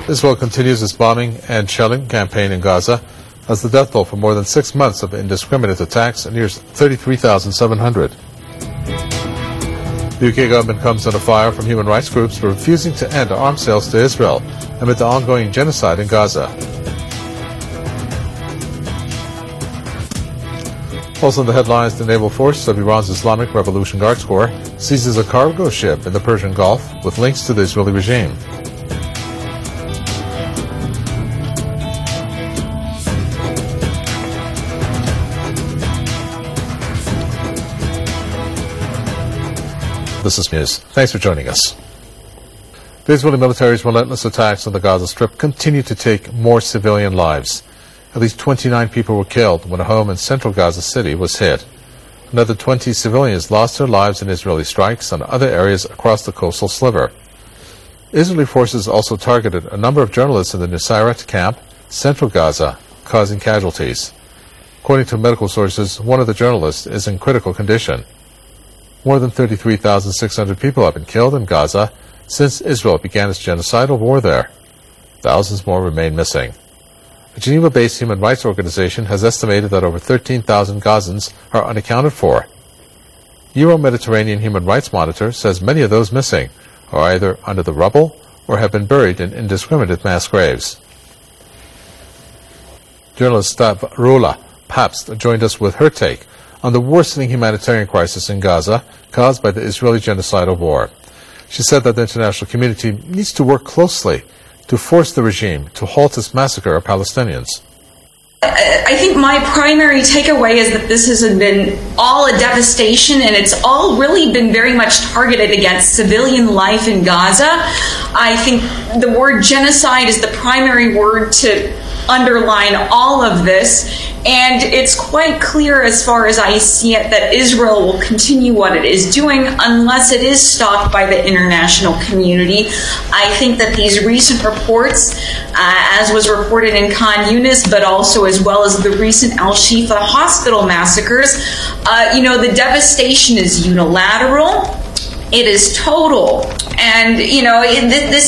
Israel continues its bombing and shelling campaign in Gaza as the death toll for more than 6 months of indiscriminate attacks nears 33,700. The UK government comes under fire from human rights groups for refusing to end arms sales to Israel amid the ongoing genocide in Gaza. Also in the headlines, the naval force of Iran's Islamic Revolution Guards Corps seizes a cargo ship in the Persian Gulf with links to the Israeli regime. This is news. Thanks for joining us. The Israeli military's relentless attacks on the Gaza Strip continue to take more civilian lives. At least 29 people were killed when a home in central Gaza City was hit. Another 20 civilians lost their lives in Israeli strikes on other areas across the coastal sliver. Israeli forces also targeted a number of journalists in the Nusayrat camp, central Gaza, causing casualties. According to medical sources, one of the journalists is in critical condition. More than 33,600 people have been killed in Gaza since Israel began its genocidal war there. Thousands more remain missing. A Geneva-based human rights organization has estimated that over 13,000 Gazans are unaccounted for. Euro-Mediterranean Human Rights Monitor says many of those missing are either under the rubble or have been buried in indiscriminate mass graves. Journalist Stavroula Pabst joined us with her take on the worsening humanitarian crisis in Gaza caused by the Israeli genocidal war. She said that the international community needs to work closely to force the regime to halt its massacre of Palestinians. I think my primary takeaway is that this has been all a devastation, and it's all really been very much targeted against civilian life in Gaza. I think the word genocide is the primary word to underline all of this, and it's quite clear as far as I see it that Israel will continue what it is doing unless it is stopped by the international community. I think that these recent reports, as was reported in Khan Yunis, but also as well as the recent Al-Shifa hospital massacres, the devastation is unilateral. It is total. And, this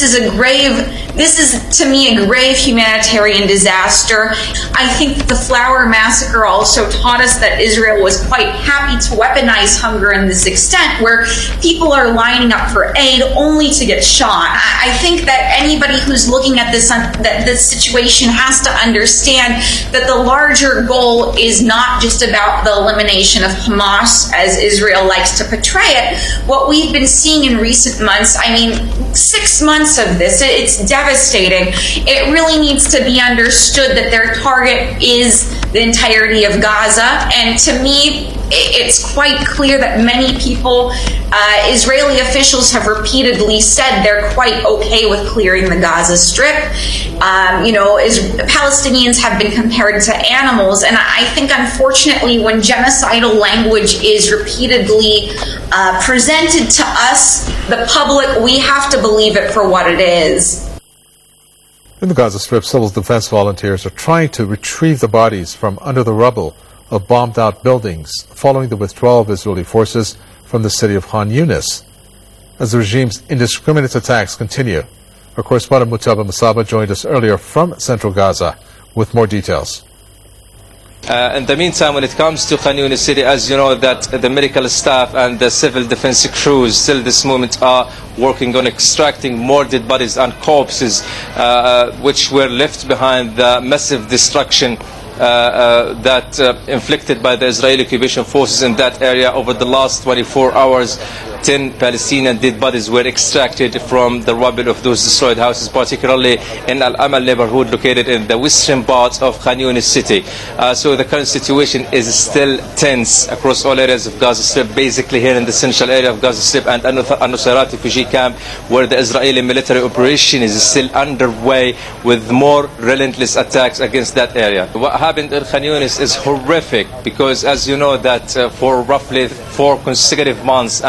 is to me a grave humanitarian disaster. I think the Flower Massacre also taught us that Israel was quite happy to weaponize hunger in this extent, where people are lining up for aid only to get shot. I think that anybody who's looking at this situation has to understand that the larger goal is not just about the elimination of Hamas, as Israel likes to portray it. What we've been seeing in recent months, 6 months of this, it's devastating. It really needs to be understood that their target is the entirety of Gaza, and to me, it's quite clear that many people, Israeli officials have repeatedly said they're quite okay with clearing the Gaza Strip. Palestinians have been compared to animals, and I think unfortunately when genocidal language is repeatedly presented to us, the public, we have to believe it for what it is. In the Gaza Strip, civil defense volunteers are trying to retrieve the bodies from under the rubble of bombed-out buildings following the withdrawal of Israeli forces from the city of Khan Yunis. As the regime's indiscriminate attacks continue, our correspondent Mutaba Musaba joined us earlier from central Gaza with more details. In the meantime, when it comes to Khan Yunis city, as you know, that the medical staff and the civil defense crews still this moment are working on extracting more dead bodies and corpses which were left behind the massive destruction that inflicted by the Israeli occupation forces in that area over the last 24 hours. 10 Palestinian dead bodies were extracted from the rubble of those destroyed houses, particularly in Al-Amal neighborhood located in the western part of Khan Yunis city. So the current situation is still tense across all areas of Gaza Strip, basically here in the central area of Gaza Strip and Al-Nusayrat refugee camp, where the Israeli military operation is still underway with more relentless attacks against that area. What happened in Khan Yunis is horrific because, as you know, that for roughly 4 consecutive months, and the Israeli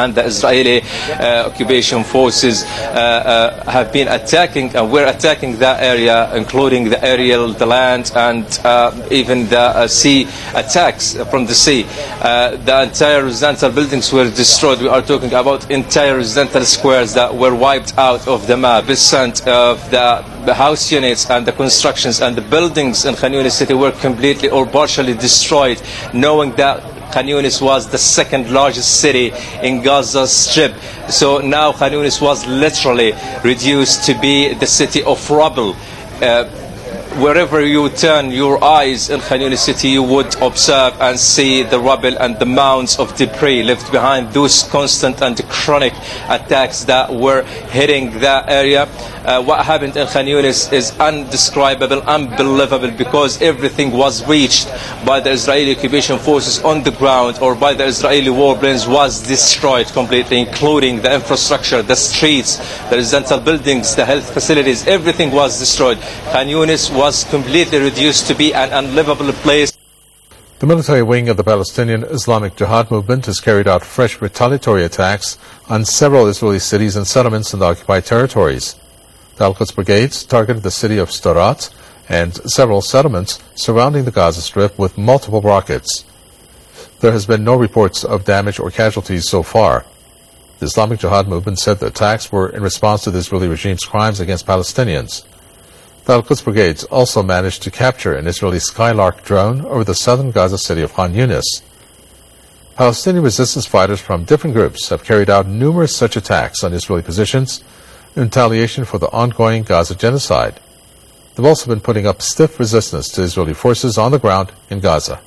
Israeli occupation forces have been attacking, and we're attacking that area, including the aerial, the land, and even the sea attacks from the sea. The entire residential buildings were destroyed. We are talking about entire residential squares that were wiped out of the map. Percent of the house units and the constructions and the buildings in Khan Yunis city were completely or partially destroyed, knowing that Khan Yunis was the second largest city in Gaza Strip. So now Khan Yunis was literally reduced to be the city of rubble. Wherever you turn your eyes in Khan Yunis city, you would observe and see the rubble and the mounds of debris left behind those constant and chronic attacks that were hitting that area. What happened in Khan Yunis is undescribable, unbelievable, because everything was reached by the Israeli occupation forces on the ground or by the Israeli warplanes was destroyed completely, including the infrastructure, the streets, the residential buildings, the health facilities. Everything was destroyed. Khan Yunis was completely reduced to be an unlivable place. The military wing of the Palestinian Islamic Jihad movement has carried out fresh retaliatory attacks on several Israeli cities and settlements in the occupied territories. The Al-Quds brigades targeted the city of Sderot and several settlements surrounding the Gaza Strip with multiple rockets. There has been no reports of damage or casualties so far. The Islamic Jihad movement said the attacks were in response to the Israeli regime's crimes against Palestinians. The Al-Quds brigades also managed to capture an Israeli Skylark drone over the southern Gaza city of Khan Yunis. Palestinian resistance fighters from different groups have carried out numerous such attacks on Israeli positions in retaliation for the ongoing Gaza genocide. They've also been putting up stiff resistance to Israeli forces on the ground in Gaza.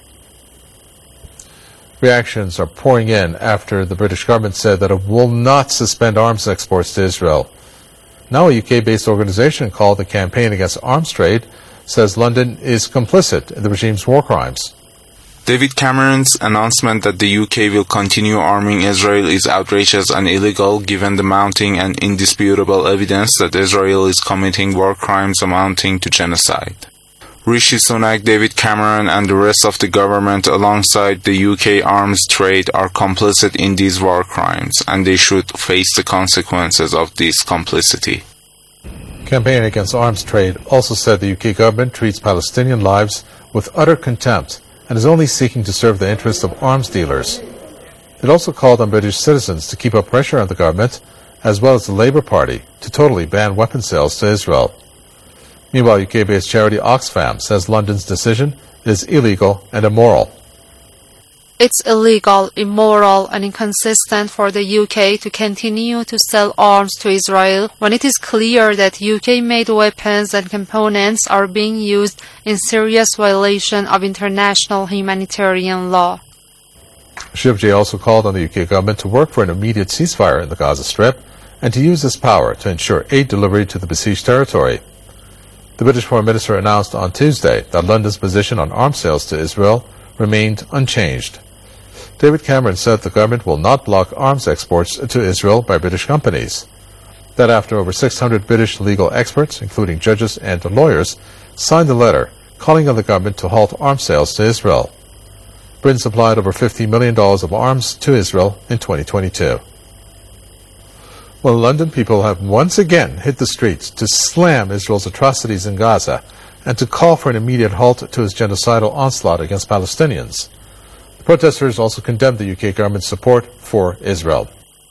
Reactions are pouring in after the British government said that it will not suspend arms exports to Israel. Now a UK-based organization called the Campaign Against Arms Trade says London is complicit in the regime's war crimes. David Cameron's announcement that the UK will continue arming Israel is outrageous and illegal given the mounting and indisputable evidence that Israel is committing war crimes amounting to genocide. Rishi Sunak, David Cameron and the rest of the government alongside the UK arms trade are complicit in these war crimes, and they should face the consequences of this complicity. Campaign Against Arms Trade also said the UK government treats Palestinian lives with utter contempt and is only seeking to serve the interests of arms dealers. It also called on British citizens to keep up pressure on the government, as well as the Labour Party, to totally ban weapon sales to Israel. Meanwhile, UK-based charity Oxfam says London's decision is illegal and immoral. It's illegal, immoral, and inconsistent for the UK to continue to sell arms to Israel when it is clear that UK-made weapons and components are being used in serious violation of international humanitarian law. Shivji also called on the UK government to work for an immediate ceasefire in the Gaza Strip and to use this power to ensure aid delivery to the besieged territory. The British Foreign Minister announced on Tuesday that London's position on arms sales to Israel remained unchanged. David Cameron said the government will not block arms exports to Israel by British companies. That after over 600 British legal experts, including judges and lawyers, signed a letter calling on the government to halt arms sales to Israel. Britain supplied over $50 million of arms to Israel in 2022. Well, London people have once again hit the streets to slam Israel's atrocities in Gaza and to call for an immediate halt to its genocidal onslaught against Palestinians. The protesters also condemned the UK government's support for Israel.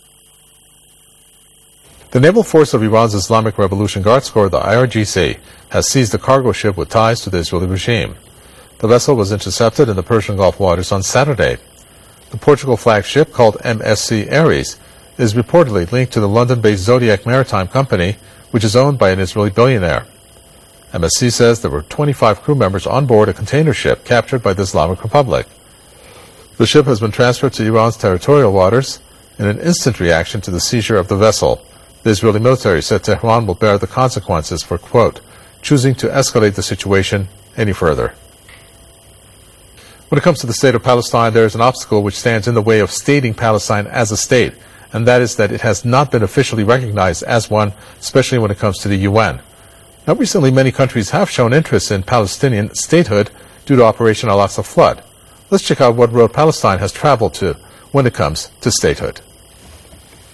The naval force of Iran's Islamic Revolution Guards Corps, the IRGC, has seized a cargo ship with ties to the Israeli regime. The vessel was intercepted in the Persian Gulf waters on Saturday. The Portugal flagged ship, called MSC Ares, is reportedly linked to the London-based Zodiac Maritime Company, which is owned by an Israeli billionaire. MSC says there were 25 crew members on board a container ship captured by the Islamic Republic. The ship has been transferred to Iran's territorial waters in an instant reaction to the seizure of the vessel. The Israeli military said Tehran will bear the consequences for, quote, choosing to escalate the situation any further. When it comes to the state of Palestine, there is an obstacle which stands in the way of stating Palestine as a state, and that is that it has not been officially recognized as one, especially when it comes to the UN. Now, recently, many countries have shown interest in Palestinian statehood due to Operation Al-Aqsa Flood. Let's check out what road Palestine has traveled to when it comes to statehood.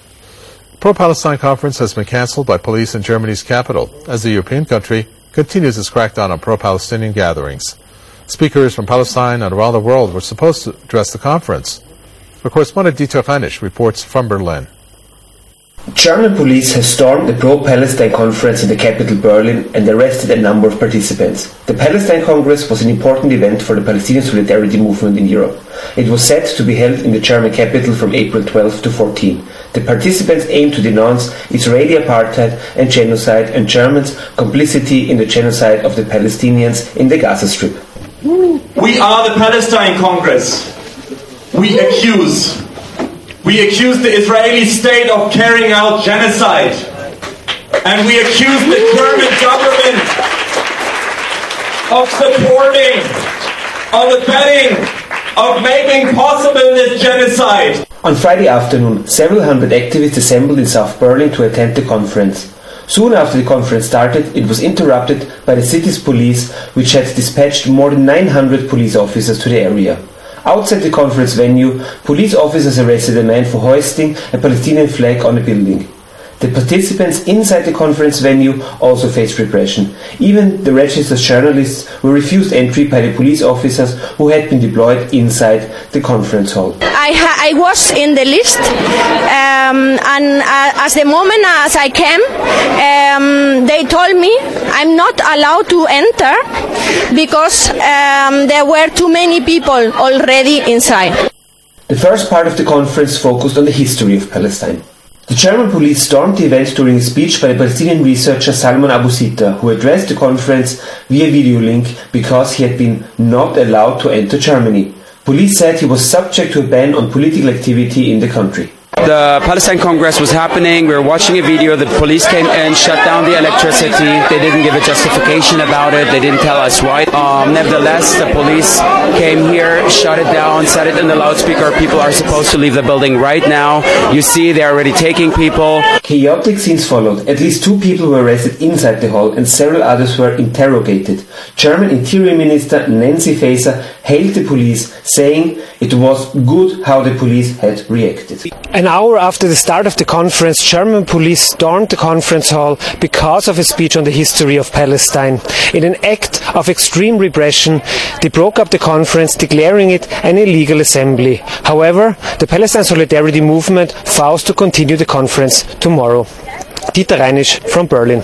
pro-Palestine conference has been cancelled by police in Germany's capital as the European country continues its crackdown on pro-Palestinian gatherings. Speakers from Palestine and around the world were supposed to address the conference. Our correspondent Dieter Heinisch reports from Berlin. German police have stormed the pro-Palestine conference in the capital Berlin and arrested a number of participants. The Palestine Congress was an important event for the Palestinian solidarity movement in Europe. It was set to be held in the German capital from April 12 to 14. The participants aimed to denounce Israeli apartheid and genocide and Germans' complicity in the genocide of the Palestinians in the Gaza Strip. We are the Palestine Congress. We accuse the Israeli state of carrying out genocide. And we accuse the German government of supporting, of abetting, of making possible this genocide. On Friday afternoon, several hundred activists assembled in South Berlin to attend the conference. Soon after the conference started, it was interrupted by the city's police, which had dispatched more than 900 police officers to the area. Outside the conference venue, police officers arrested a man for hoisting a Palestinian flag on a building. The participants inside the conference venue also faced repression. Even the registered journalists were refused entry by the police officers who had been deployed inside the conference hall. I was in the list, and as the moment as I came, they told me I'm not allowed to enter because there were too many people already inside. The first part of the conference focused on the history of Palestine. The German police stormed the event during a speech by the Palestinian researcher Salman Abu Sitta, who addressed the conference via video link because he had been not allowed to enter Germany. Police said he was subject to a ban on political activity in the country. The Palestine Congress was happening. We were watching a video. The police came in, shut down the electricity. They didn't give a justification about it. They didn't tell us why. Nevertheless, the police came here, shut it down, said it in the loudspeaker. People are supposed to leave the building right now. You see, they're already taking people. Chaotic scenes followed. At least 2 people were arrested inside the hall and several others were interrogated. German Interior Minister Nancy Faeser hailed the police, saying it was good how the police had reacted. An hour after the start of the conference, German police stormed the conference hall because of a speech on the history of Palestine. In an act of extreme repression, they broke up the conference, declaring it an illegal assembly. However, the Palestine Solidarity Movement vows to continue the conference tomorrow. Dieter Heinisch from Berlin.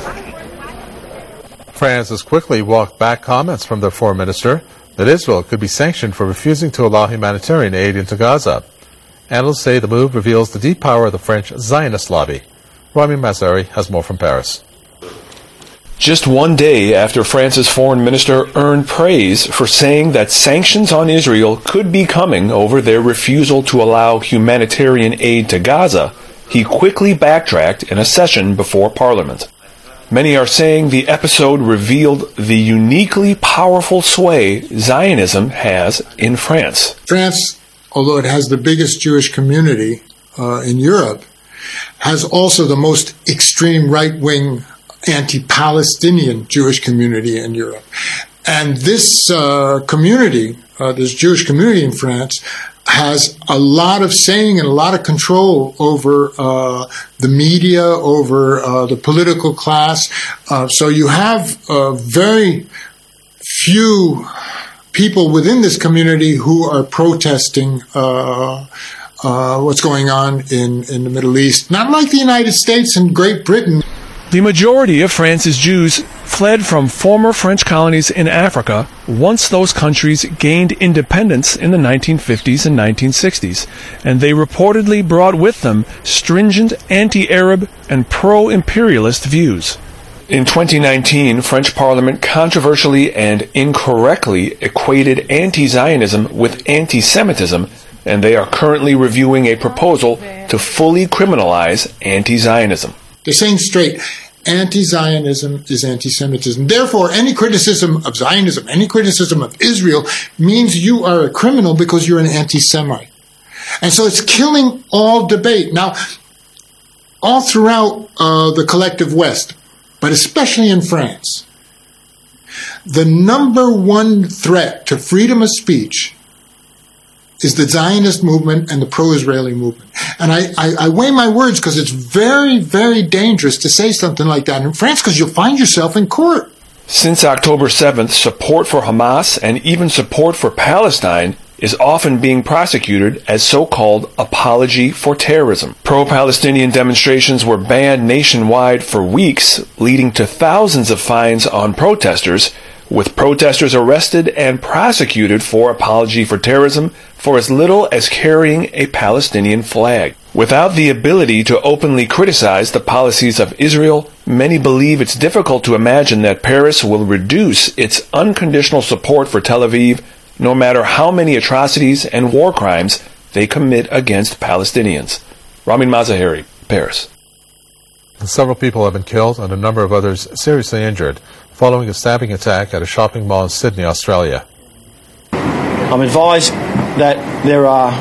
France has quickly walked back comments from their foreign minister that Israel could be sanctioned for refusing to allow humanitarian aid into Gaza. Analysts say the move reveals the deep power of the French Zionist lobby. Rami Mazari has more from Paris. Just one day after France's foreign minister earned praise for saying that sanctions on Israel could be coming over their refusal to allow humanitarian aid to Gaza, he quickly backtracked in a session before Parliament. Many are saying the episode revealed the uniquely powerful sway Zionism has in France. France, although it has the biggest Jewish community in Europe, has also the most extreme right-wing anti-Palestinian Jewish community in Europe. And this community, this Jewish community in France, has a lot of saying and a lot of control over the media, over the political class. So you have very few people within this community who are protesting what's going on in the Middle East. Not like the United States and Great Britain. The majority of France's Jews fled from former French colonies in Africa once those countries gained independence in the 1950s and 1960s, and they reportedly brought with them stringent anti-Arab and pro-imperialist views. In 2019, French Parliament controversially and incorrectly equated anti-Zionism with anti-Semitism, and they are currently reviewing a proposal to fully criminalize anti-Zionism. They're saying straight, anti-Zionism is anti-Semitism. Therefore, any criticism of Zionism, any criticism of Israel means you are a criminal because you're an anti-Semite. And so it's killing all debate. Now, all throughout the collective West, but especially in France, the number one threat to freedom of speech is the Zionist movement and the pro-Israeli movement. And I weigh my words because it's very, very dangerous to say something like that in France because you'll find yourself in court. Since October 7th, support for Hamas and even support for Palestine is often being prosecuted as so-called apology for terrorism. Pro-Palestinian demonstrations were banned nationwide for weeks, leading to thousands of fines on protesters, with protesters arrested and prosecuted for apology for terrorism for as little as carrying a Palestinian flag. Without the ability to openly criticize the policies of Israel, many believe it's difficult to imagine that Paris will reduce its unconditional support for Tel Aviv, no matter how many atrocities and war crimes they commit against Palestinians. Ramin Mazaheri, Paris. Several people have been killed and a number of others seriously injured following a stabbing attack at a shopping mall in Sydney, Australia. I'm advised that there are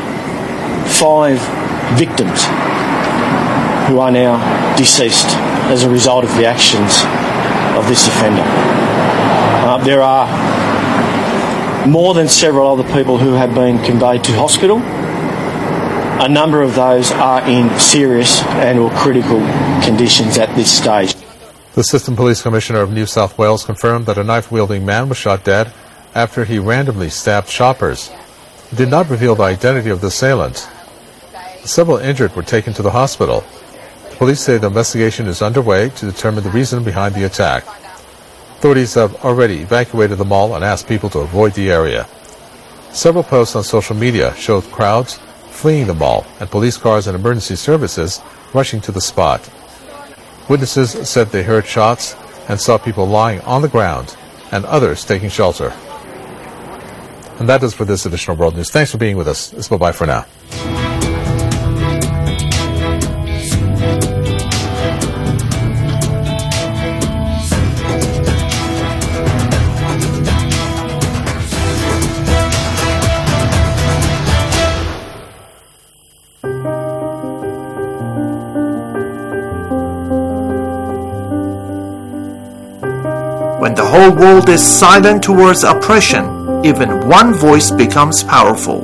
5 victims who are now deceased as a result of the actions of this offender. There are more than several other people who have been conveyed to hospital. A number of those are in serious and or critical conditions at this stage. The Assistant Police Commissioner of New South Wales confirmed that a knife-wielding man was shot dead after he randomly stabbed shoppers. He did not reveal the identity of the assailant. Several injured were taken to the hospital. The police say the investigation is underway to determine the reason behind the attack. Authorities have already evacuated the mall and asked people to avoid the area. Several posts on social media showed crowds fleeing the mall and police cars and emergency services rushing to the spot. Witnesses said they heard shots and saw people lying on the ground and others taking shelter. And that is for this edition of World News. Thanks for being with us. It's bye-bye for now. When the whole world is silent towards oppression, even one voice becomes powerful.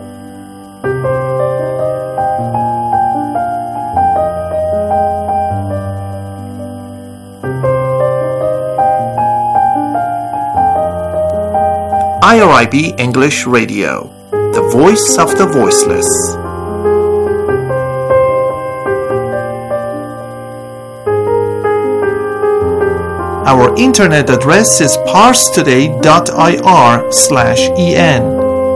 IRIB English Radio, the voice of the voiceless. Our internet address is parstoday.ir/en.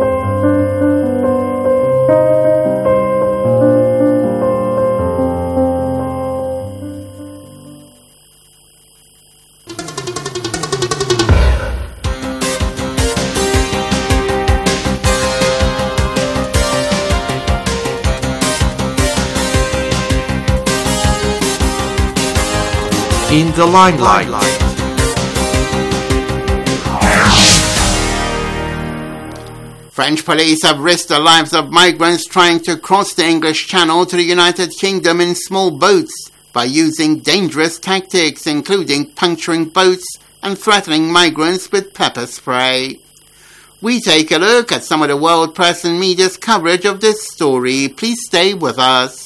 In the limelight. French police have risked the lives of migrants trying to cross the English Channel to the United Kingdom in small boats by using dangerous tactics, including puncturing boats and threatening migrants with pepper spray. We take a look at some of the world press and media's coverage of this story. Please stay with us.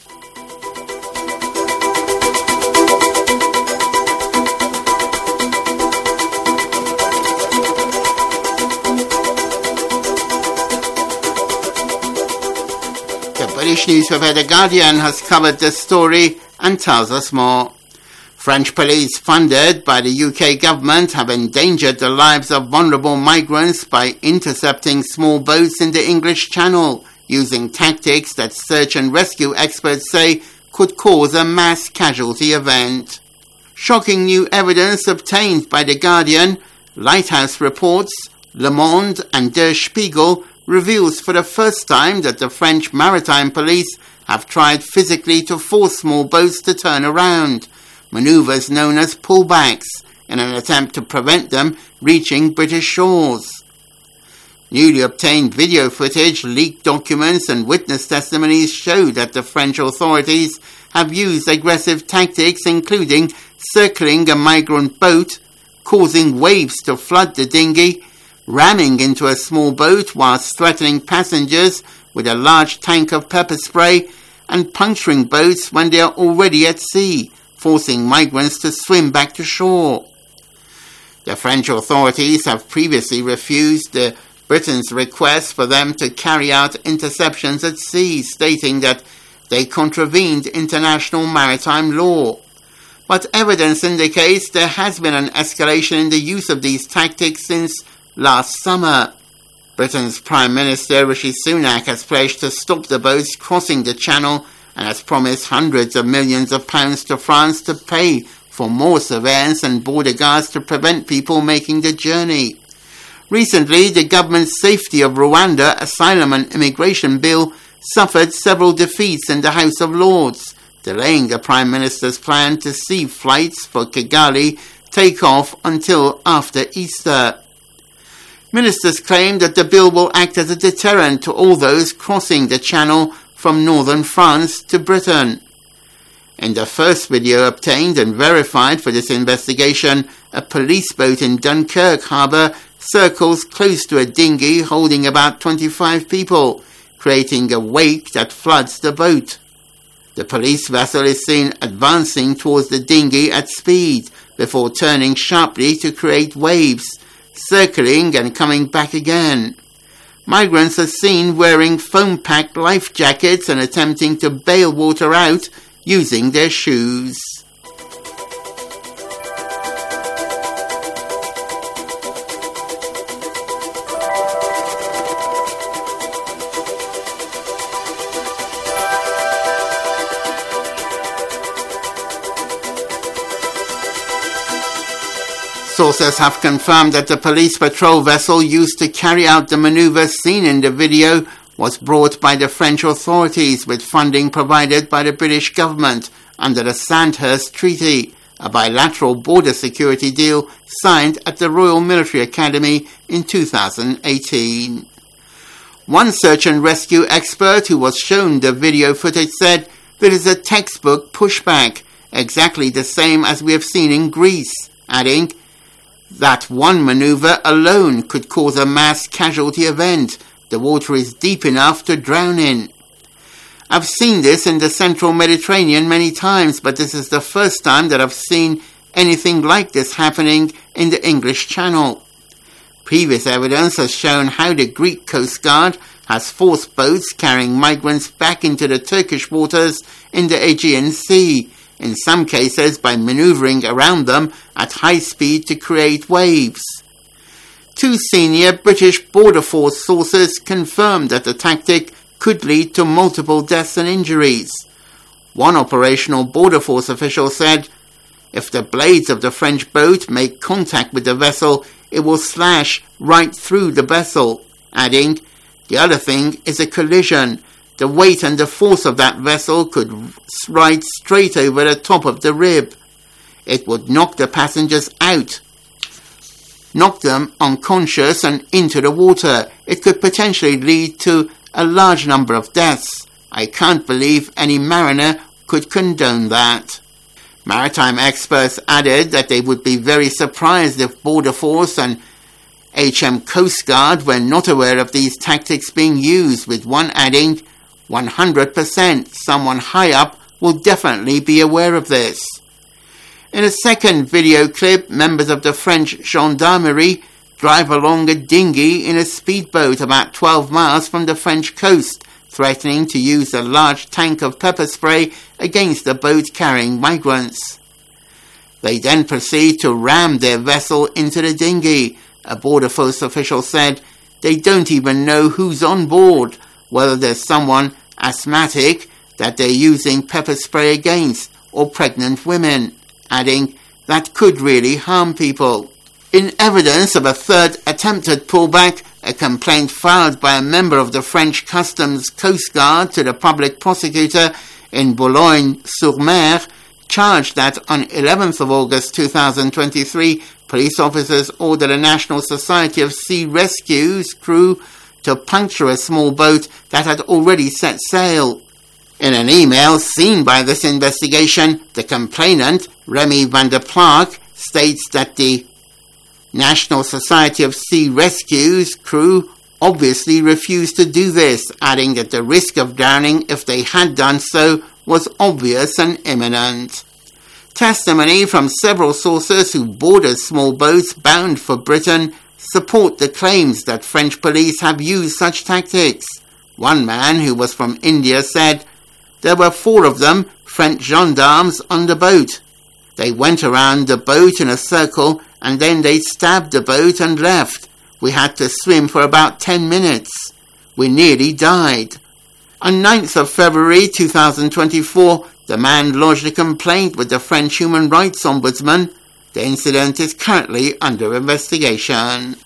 British newspaper The Guardian has covered this story and tells us more. French police, funded by the UK government, have endangered the lives of vulnerable migrants by intercepting small boats in the English Channel, using tactics that search and rescue experts say could cause a mass casualty event. Shocking new evidence obtained by The Guardian, Lighthouse Reports, Le Monde and Der Spiegel reveals for the first time that the French maritime police have tried physically to force small boats to turn around, manoeuvres known as pullbacks, in an attempt to prevent them reaching British shores. Newly obtained video footage, leaked documents and witness testimonies show that the French authorities have used aggressive tactics, including circling a migrant boat, causing waves to flood the dinghy, ramming into a small boat whilst threatening passengers with a large tank of pepper spray and puncturing boats when they are already at sea, forcing migrants to swim back to shore. The French authorities have previously refused Britain's request for them to carry out interceptions at sea, stating that they contravened international maritime law. But evidence indicates there has been an escalation in the use of these tactics since last summer. Britain's Prime Minister Rishi Sunak has pledged to stop the boats crossing the Channel and has promised hundreds of millions of pounds to France to pay for more surveillance and border guards to prevent people making the journey. Recently, the government's Safety of Rwanda Asylum and Immigration Bill suffered several defeats in the House of Lords, delaying the Prime Minister's plan to see flights for Kigali take off until after Easter. Ministers claim that the bill will act as a deterrent to all those crossing the Channel from northern France to Britain. In the first video obtained and verified for this investigation, a police boat in Dunkirk harbour circles close to a dinghy holding about 25 people, creating a wake that floods the boat. The police vessel is seen advancing towards the dinghy at speed before turning sharply to create waves, circling and coming back again. Migrants are seen wearing foam-packed life jackets and attempting to bail water out using their shoes. Sources have confirmed that the police patrol vessel used to carry out the maneuver seen in the video was brought by the French authorities with funding provided by the British government under the Sandhurst Treaty, a bilateral border security deal signed at the Royal Military Academy in 2018. One search and rescue expert who was shown the video footage said that it is a textbook pushback, exactly the same as we have seen in Greece, adding that one maneuver alone could cause a mass casualty event. The water is deep enough to drown in. I've seen this in the central Mediterranean many times, but this is the first time that I've seen anything like this happening in the English Channel. Previous evidence has shown how the Greek Coast Guard has forced boats carrying migrants back into the Turkish waters in the Aegean Sea, in some cases by maneuvering around them at high speed to create waves. Two senior British Border Force sources confirmed that the tactic could lead to multiple deaths and injuries. One operational Border Force official said, "If the blades of the French boat make contact with the vessel, it will slash right through the vessel," adding, "The other thing is a collision. The weight and the force of that vessel could ride straight over the top of the rib. It would knock the passengers out, knock them unconscious and into the water. It could potentially lead to a large number of deaths. I can't believe any mariner could condone that." Maritime experts added that they would be very surprised if Border Force and HM Coast Guard were not aware of these tactics being used, with one adding, 100% someone high up will definitely be aware of this. In a second video clip, members of the French gendarmerie drive along a dinghy in a speedboat about 12 miles from the French coast, threatening to use a large tank of pepper spray against the boat carrying migrants. They then proceed to ram their vessel into the dinghy. A Border Force official said they don't even know who's on board, whether there's someone asthmatic that they're using pepper spray against, or pregnant women, adding that could really harm people. In evidence of a third attempted pullback, a complaint filed by a member of the French Customs Coast Guard to the public prosecutor in Boulogne-sur-Mer charged that on 11th of August 2023, police officers ordered a National Society of Sea Rescue's crew to puncture a small boat that had already set sail. In an email seen by this investigation, the complainant, Remy van der Plaag, states that the National Society of Sea Rescue's crew obviously refused to do this, adding that the risk of drowning if they had done so was obvious and imminent. Testimony from several sources who boarded small boats bound for Britain support the claims that French police have used such tactics. One man who was from India said, "There were 4 of them, French gendarmes, on the boat. They went around the boat in a circle and then they stabbed the boat and left. We had to swim for about 10 minutes. We nearly died." On 9th of February 2024, the man lodged a complaint with the French Human Rights Ombudsman. The incident is currently under investigation.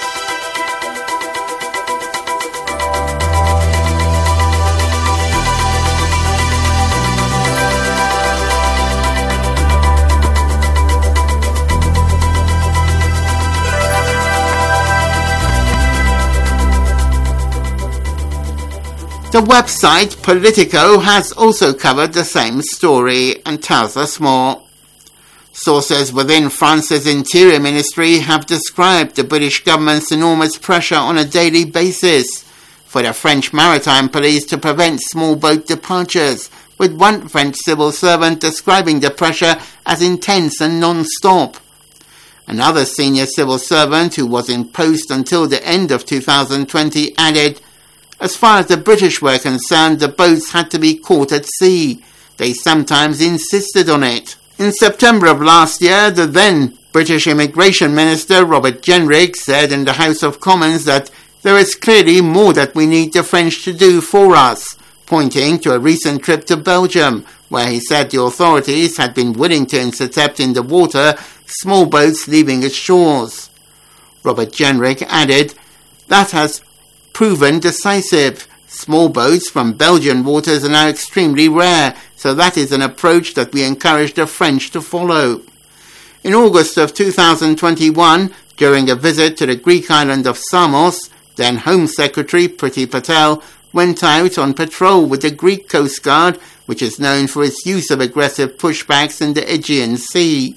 The website Politico has also covered the same story and tells us more. Sources within France's Interior Ministry have described the British government's enormous pressure on a daily basis for the French Maritime Police to prevent small boat departures, with one French civil servant describing the pressure as intense and non-stop. Another senior civil servant who was in post until the end of 2020 added, "As far as the British were concerned, the boats had to be caught at sea. They sometimes insisted on it." In September of last year, the then British Immigration Minister Robert Jenrick said in the House of Commons that there is clearly more that we need the French to do for us, pointing to a recent trip to Belgium, where he said the authorities had been willing to intercept in the water small boats leaving its shores. Robert Jenrick added, "That has proven decisive. Small boats from Belgian waters are now extremely rare, so that is an approach that we encourage the French to follow." In August of 2021, during a visit to the Greek island of Samos, then Home Secretary Priti Patel went out on patrol with the Greek Coast Guard, which is known for its use of aggressive pushbacks in the Aegean Sea.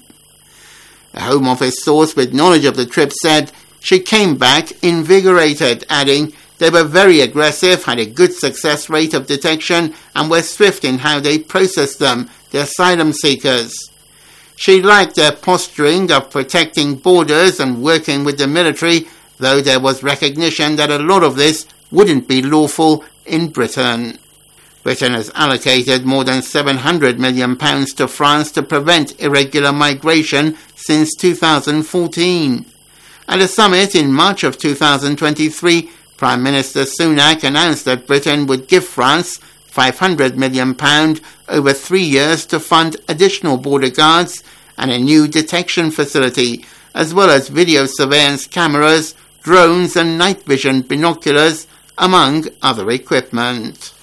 A Home Office source with knowledge of the trip said she came back invigorated, adding, "They were very aggressive, had a good success rate of detection, and were swift in how they processed them, the asylum seekers." She liked their posturing of protecting borders and working with the military, though there was recognition that a lot of this wouldn't be lawful in Britain. Britain has allocated more than £700 million to France to prevent irregular migration since 2014. At a summit in March of 2023, Prime Minister Sunak announced that Britain would give France £500 million over 3 years to fund additional border guards and a new detection facility, as well as video surveillance cameras, drones and night vision binoculars, among other equipment.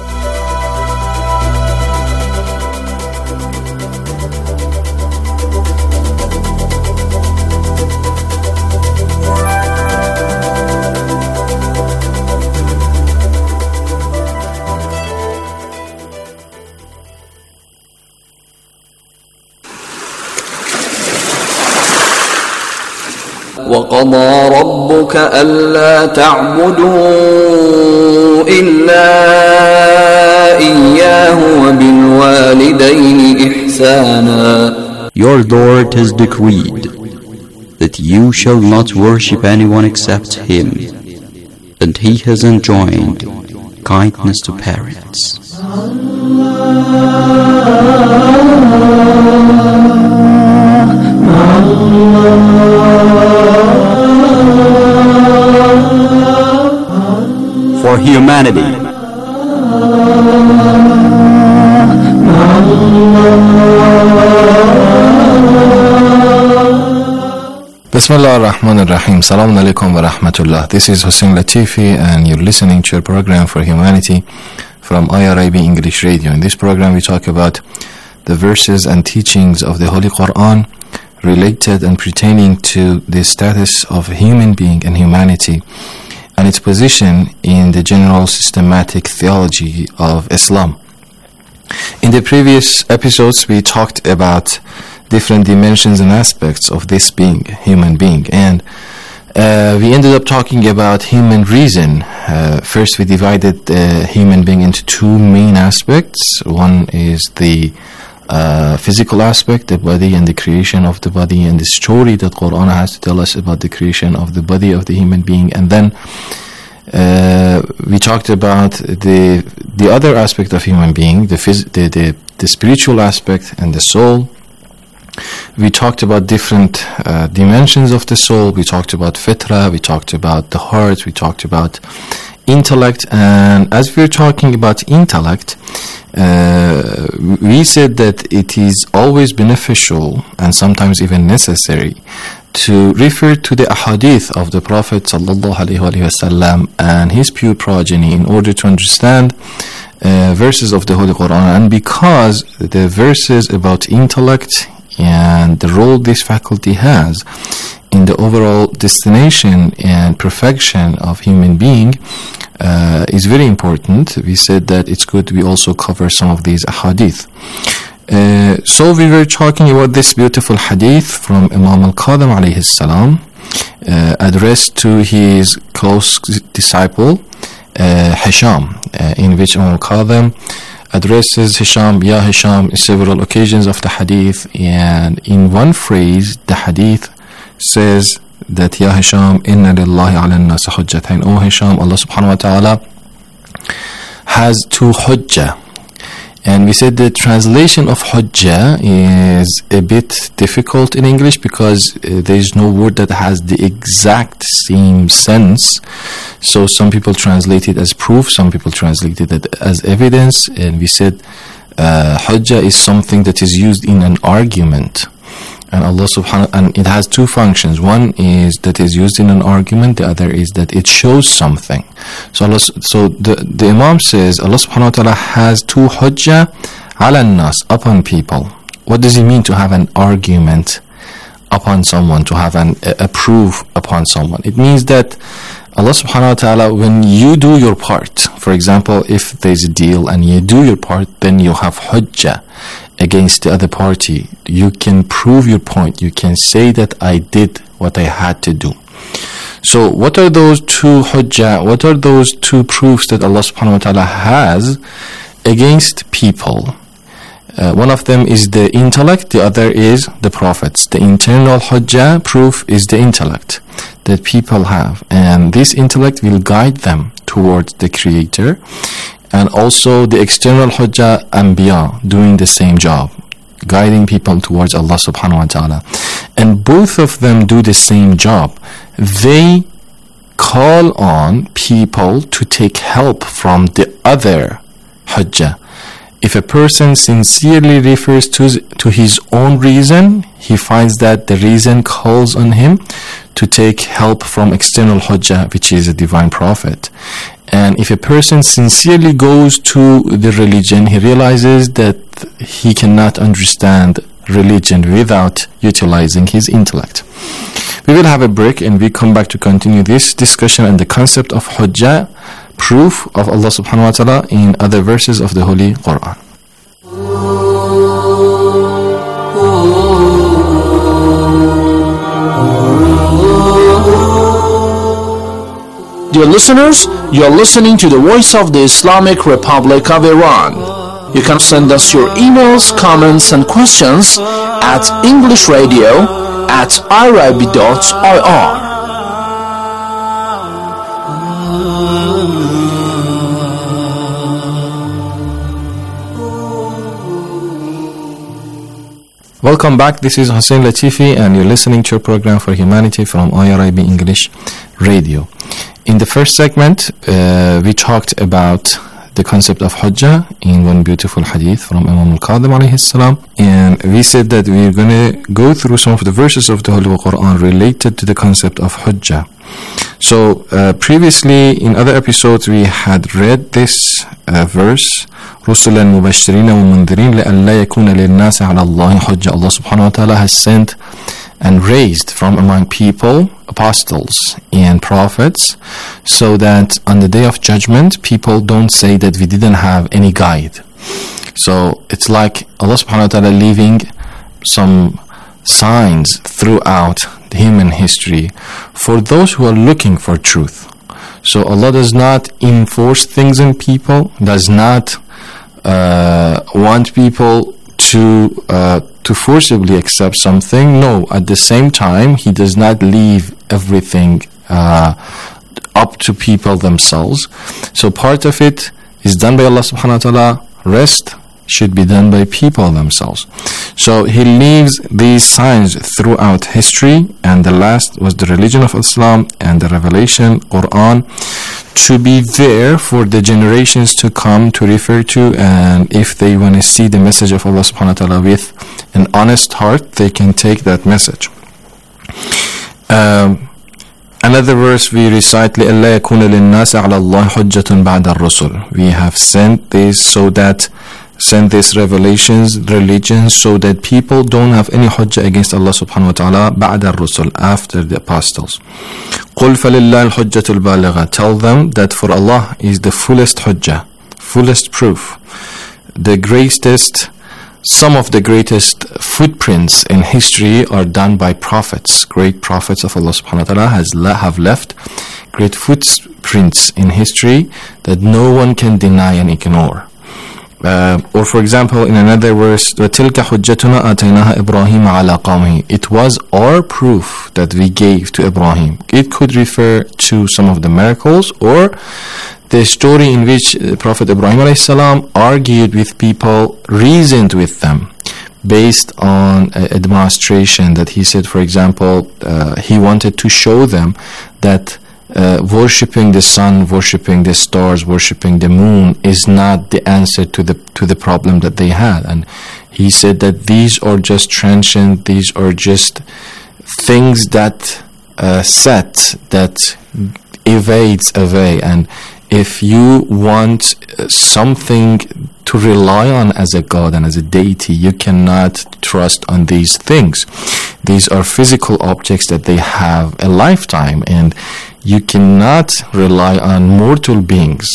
وَقَضَى رَبُّكَ أَلَّا تَعْبُدُوا إِلَّا إِيَّاهُ وَبِالْوَالِدَيْنِ إِحْسَانًا. Your Lord has decreed that you shall not worship anyone except Him, and He has enjoined kindness to parents. For humanity. Bismillah ar-Rahman ar-Rahim. Salaam alaikum wa rahmatullah. This is Hussein Latifi and you're listening to a program for humanity from IRIB English Radio. In this program we talk about the verses and teachings of the Holy Quran related and pertaining to the status of a human being and humanity and its position in the general systematic theology of Islam. In the previous episodes we talked about different dimensions and aspects of this being, human being, and We ended up talking about human reason. First, we divided the human being into two main aspects. One is the physical aspect, the body and the creation of the body, and the story that Quran has to tell us about the creation of the body of the human being. And then we talked about the other aspect of human being, the spiritual aspect and the soul. We talked about different dimensions of the soul. We talked about fitra, we talked about the heart, we talked about intellect. And as we were talking about intellect, we said that it is always beneficial and sometimes even necessary to refer to the ahadith of the Prophet ﷺ and his pure progeny in order to understand verses of the Holy Quran. And because the verses about intellect and the role this faculty has in the overall destination and perfection of human being is very important, we said that it's good we also cover some of these ahadith. So we were talking about this beautiful hadith from Imam al-Qadhim alayhi salam, addressed to his close disciple Hisham, in which Imam al-Qadhim addresses Hisham, Ya Hisham, several occasions of the hadith, and in one phrase the hadith says that Ya Hisham, inna lillahi ala an-nas hujjatain. O Hisham, Allah subhanahu wa ta'ala has two hujjah. And we said the translation of hujjah is a bit difficult in English because there is no word that has the exact same sense. So some people translate it as proof, some people translate it as evidence. And we said hujjah is something that is used in an argument. And Allah subhanahu, and it has two functions. One is that is used in an argument, the other is that it shows something. So the Imam says Allah subhanahu wa ta'ala has two hujjah ala nas, upon people. What does it mean to have an argument upon someone, to have a proof upon someone? It means that Allah subhanahu wa ta'ala, when you do your part, for example, if there's a deal and you do your part, then you have hujjah against the other party. You can prove your point. You can say that I did what I had to do. So what are those two hujjah, what are those two proofs that Allah subhanahu wa ta'ala has against people? One of them is the intellect, the other is the prophets. The internal hujjah proof is the intellect that people have, and this intellect will guide them towards the Creator. And also the external hujjah, anbiya, doing the same job, guiding people towards Allah subhanahu wa ta'ala. And both of them do the same job. They call on people to take help from the other hujjah. If a person sincerely refers to his own reason, he finds that the reason calls on him to take help from external hujjah, which is a divine prophet. And if a person sincerely goes to the religion, he realizes that he cannot understand religion without utilizing his intellect. We will have a break and we come back to continue this discussion and the concept of hujjah, proof of Allah subhanahu wa ta'ala in other verses of the Holy Quran. Dear listeners, you are listening to the Voice of the Islamic Republic of Iran. You can send us your emails, comments and questions at englishradio@irib.ir. Welcome back. This is Hussein Latifi and you're listening to a program for humanity from IRIB English Radio. In the first segment, we talked about the concept of hujjah in one beautiful hadith from Imam al-Qadhim alayhi salam, and we said that we're going to go through some of the verses of the Holy Quran related to the concept of hujjah. So previously in other episodes we had read this verse, رُسُلًا مُبَشِّرِينَ وَمُنذِرِينَ لَأَلَّا يَكُونَ لِلنَّاسِ عَلَى اللَّهِ حُجَّةٌ. Allah subhanahu wa ta'ala has sent and raised from among people apostles and prophets, so that on the day of judgment people don't say that we didn't have any guide. So it's like Allah subhanahu wa ta'ala leaving some signs throughout human history for those who are looking for truth. So Allah does not enforce things on people, does not want people to forcibly accept something. No, at the same time, He does not leave everything up to people themselves. So part of it is done by Allah subhanahu wa ta'ala. Rest should be done by people themselves. So He leaves these signs throughout history, and the last was the religion of Islam and the revelation, Quran, to be there for the generations to come to refer to, and if they want to see the message of Allah subhanahu wa ta'ala with an honest heart, they can take that message. Another verse we recite, لِأَلَّا يَكُونَ لِلنَّاسِ عَلَى اللَّهِ حُجَّةٌ بَعْدَ الرُّسُلِ. We have sent these revelations, religions, so that people don't have any hujjah against Allah subhanahu wa ta'ala بعد الرسل, after the apostles. قُلْ فَلِلَّهِ الْحُجَّةُ الْبَالِغَةُ. Tell them that for Allah is the fullest hujjah, fullest proof, the greatest. Some of the greatest footprints in history are done by prophets. Great prophets of Allah subhanahu wa ta'ala have left great footprints in history that no one can deny and ignore. Or for example, in another verse, وَتِلْكَ حُجَّتُنَا آتَيْنَاهَا إِبْرَاهِيمَ عَلَى قَوْمِهِ. It was our proof that we gave to Ibrahim. It could refer to some of the miracles, or the story in which Prophet Ibrahim ﷺ argued with people, reasoned with them, based on a demonstration that he said, for example, he wanted to show them that worshipping the sun, worshipping the stars, worshipping the moon is not the answer to the problem that they had. And he said that these are just transient, these are just things that that evades away. And if you want something to rely on as a God and as a deity, you cannot trust on these things. These are physical objects that they have a lifetime, and you cannot rely on mortal beings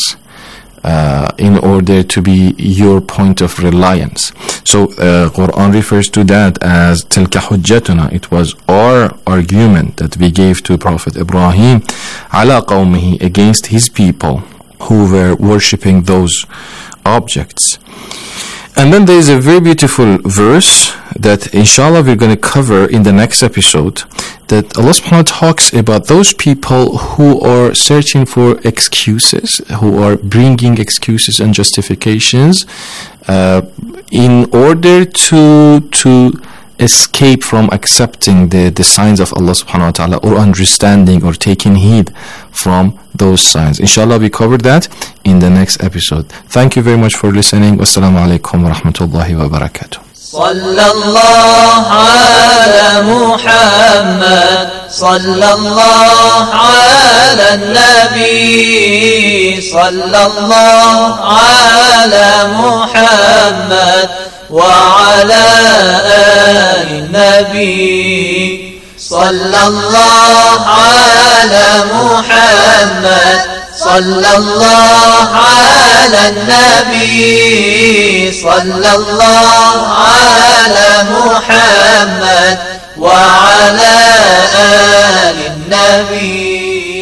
in order to be your point of reliance. So Quran refers to that as تِلْكَ حُجَّتُنَا. It was our argument that we gave to Prophet Ibrahim عَلَى قَوْمِهِ, against his people who were worshipping those objects. And then there is a very beautiful verse that inshallah we're going to cover in the next episode, that Allah subhanahu wa ta'ala talks about those people who are searching for excuses, who are bringing excuses and justifications in order to escape from accepting the signs of Allah subhanahu wa ta'ala, or understanding or taking heed from those signs. Inshallah we cover that in the next episode. Thank you very much for listening. Wassalamu alaikum wa rahmatullahi wa barakatuh. Sallallahu ala Muhammad, sallallahu ala Nabi, sallallahu ala Muhammad وعلى آل النبي صلى الله على محمد صلى الله على النبي صلى الله على محمد وعلى آل النبي.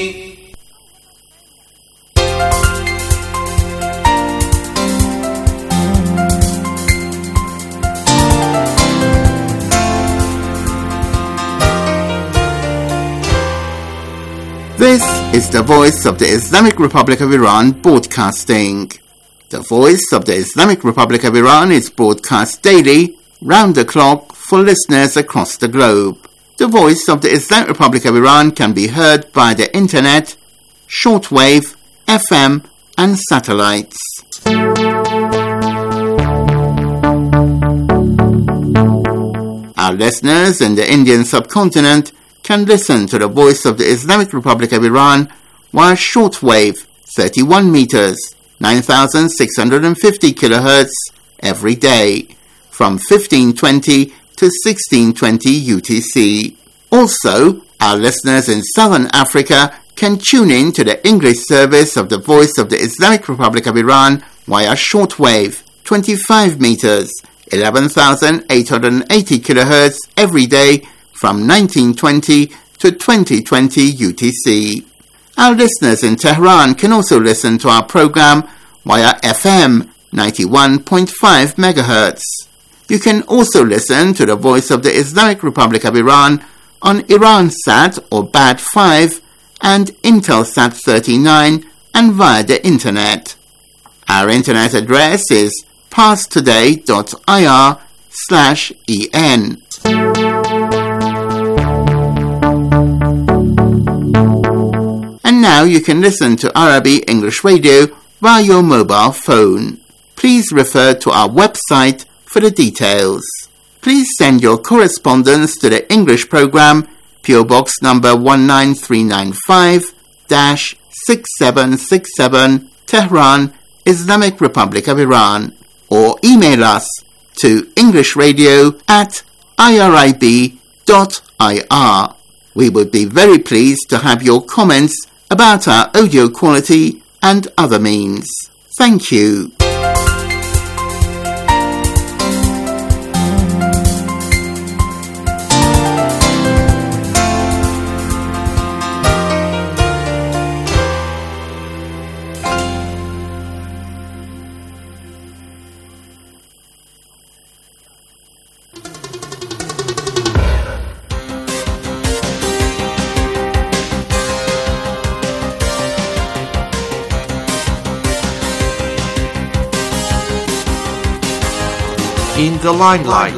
This is the Voice of the Islamic Republic of Iran broadcasting. The Voice of the Islamic Republic of Iran is broadcast daily, round the clock, for listeners across the globe. The Voice of the Islamic Republic of Iran can be heard by the internet, shortwave, FM and satellites. Our listeners in the Indian subcontinent can listen to the Voice of the Islamic Republic of Iran via shortwave 31 meters, 9,650 kilohertz every day from 1520 to 1620 UTC. Also, our listeners in Southern Africa can tune in to the English service of the Voice of the Islamic Republic of Iran via shortwave 25 meters, 11,880 kHz every day from 1920 to 2020 UTC. Our listeners in Tehran can also listen to our program via FM 91.5 MHz. You can also listen to the Voice of the Islamic Republic of Iran on Iransat or BAD 5 and Intelsat 39 and via the Internet. Our Internet address is parstoday.ir/en. And now you can listen to Arabi English Radio via your mobile phone. Please refer to our website for the details. Please send your correspondence to the English program, PO Box number 19395-6767, Tehran, Islamic Republic of Iran, or email us to englishradio@irib.ir. We would be very pleased to have your comments about our audio quality and other means. Thank you. In the limelight.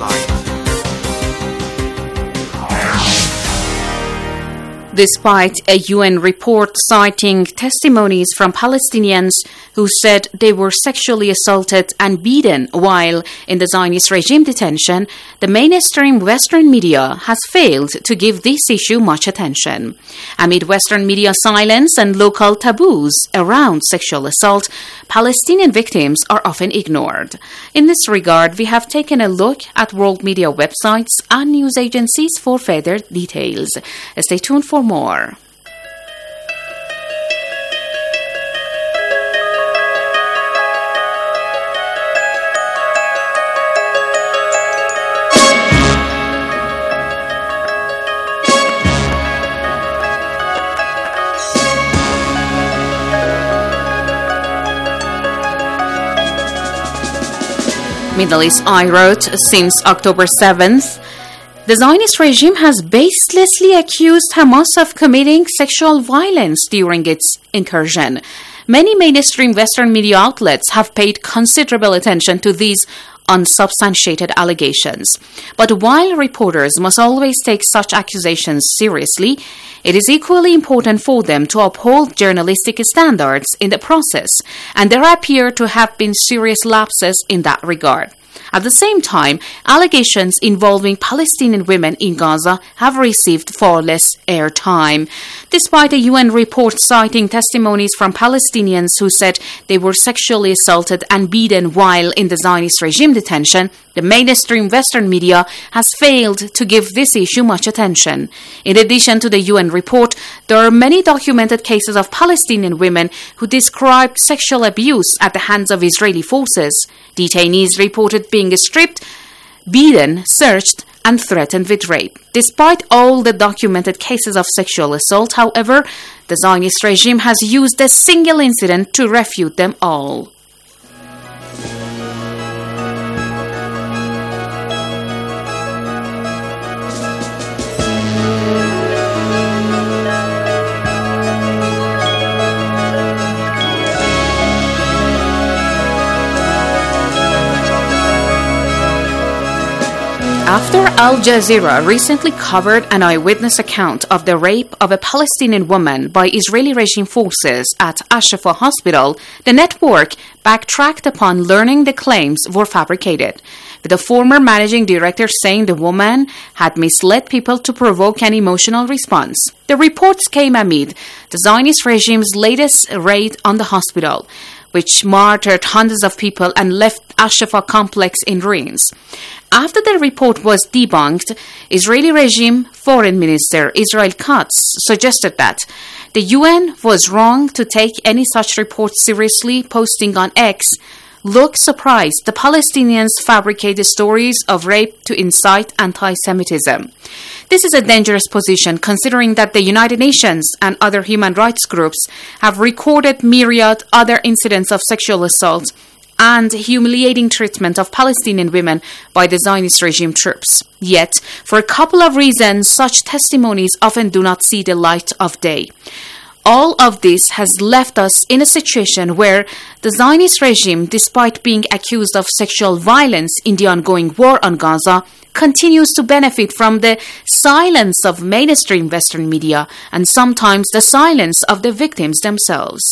Despite a UN report citing testimonies from Palestinians who said they were sexually assaulted and beaten while in the Zionist regime detention, the mainstream Western media has failed to give this issue much attention. Amid Western media silence and local taboos around sexual assault, Palestinian victims are often ignored. In this regard, we have taken a look at world media websites and news agencies for further details. Stay tuned for more. Middle East Eye wrote, since October 7th, the Zionist regime has baselessly accused Hamas of committing sexual violence during its incursion. Many mainstream Western media outlets have paid considerable attention to these unsubstantiated allegations. But while reporters must always take such accusations seriously, it is equally important for them to uphold journalistic standards in the process, and there appear to have been serious lapses in that regard. At the same time, allegations involving Palestinian women in Gaza have received far less airtime. Despite a UN report citing testimonies from Palestinians who said they were sexually assaulted and beaten while in the Zionist regime detention, the mainstream Western media has failed to give this issue much attention. In addition to the UN report, there are many documented cases of Palestinian women who described sexual abuse at the hands of Israeli forces. Detainees reported being stripped, beaten, searched, and threatened with rape. Despite all the documented cases of sexual assault, however, the Zionist regime has used a single incident to refute them all. After Al Jazeera recently covered an eyewitness account of the rape of a Palestinian woman by Israeli regime forces at Al-Shifa Hospital, the network backtracked upon learning the claims were fabricated, with the former managing director saying the woman had misled people to provoke an emotional response. The reports came amid the Zionist regime's latest raid on the hospital, which martyred hundreds of people and left Al-Shifa complex in ruins. After the report was debunked, Israeli regime Foreign Minister Israel Katz suggested that the UN was wrong to take any such report seriously, posting on X, look surprised. The Palestinians fabricate stories of rape to incite anti-Semitism. This is a dangerous position, considering that the United Nations and other human rights groups have recorded myriad other incidents of sexual assault and humiliating treatment of Palestinian women by the Zionist regime troops. Yet, for a couple of reasons, such testimonies often do not see the light of day. All of this has left us in a situation where the Zionist regime, despite being accused of sexual violence in the ongoing war on Gaza, continues to benefit from the silence of mainstream Western media and sometimes the silence of the victims themselves.